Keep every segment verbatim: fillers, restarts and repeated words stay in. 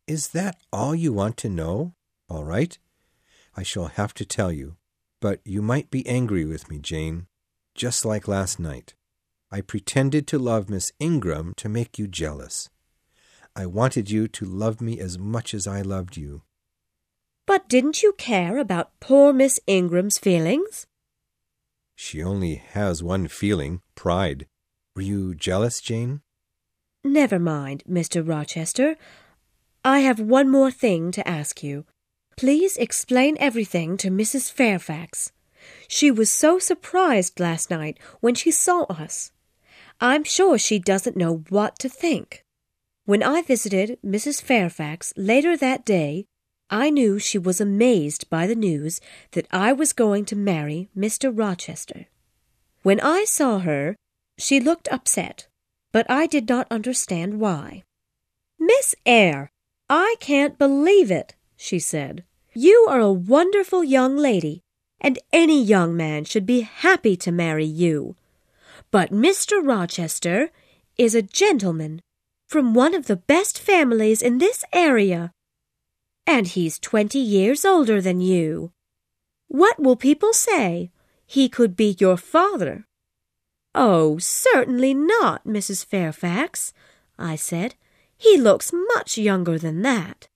Is that all you want to know? All right. I shall have to tell you. But you might be angry with me, Jane, just like last night. I pretended to love Miss Ingram to make you jealous. I wanted you to love me as much as I loved you. But didn't you care about poor Miss Ingram's feelings? She only has one feeling, pride. Were you jealous, Jane? Never mind, Mister Rochester. I have one more thing to ask you. Please explain everything to Missus Fairfax. She was so surprised last night when she saw us. I'm sure she doesn't know what to think. When I visited Missus Fairfax later that day, I knew she was amazed by the news that I was going to marry Mister Rochester. When I saw her, she looked upset, but I did not understand why. "Miss Eyre, I can't believe it," she said. "You are a wonderful young lady, and any young man should be happy to marry you. But Mister Rochester is a gentleman from one of the best families in this area, and he's twenty years older than you. What will people say? He could be your father." "Oh, certainly not, Missus Fairfax," I said. "He looks much younger than that."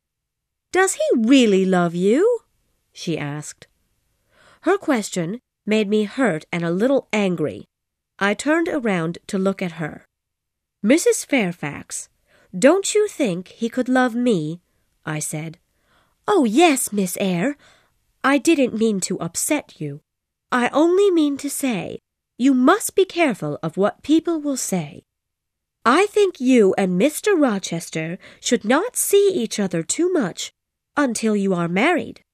"Does he really love you?" she asked. Her question made me hurt and a little angry. I turned around to look at her. "Missus Fairfax, don't you think he could love me?" I said. "Oh, yes, Miss Eyre. I didn't mean to upset you. I only mean to say you must be careful of what people will say. I think you and Mister Rochester should not see each other too much until you are married."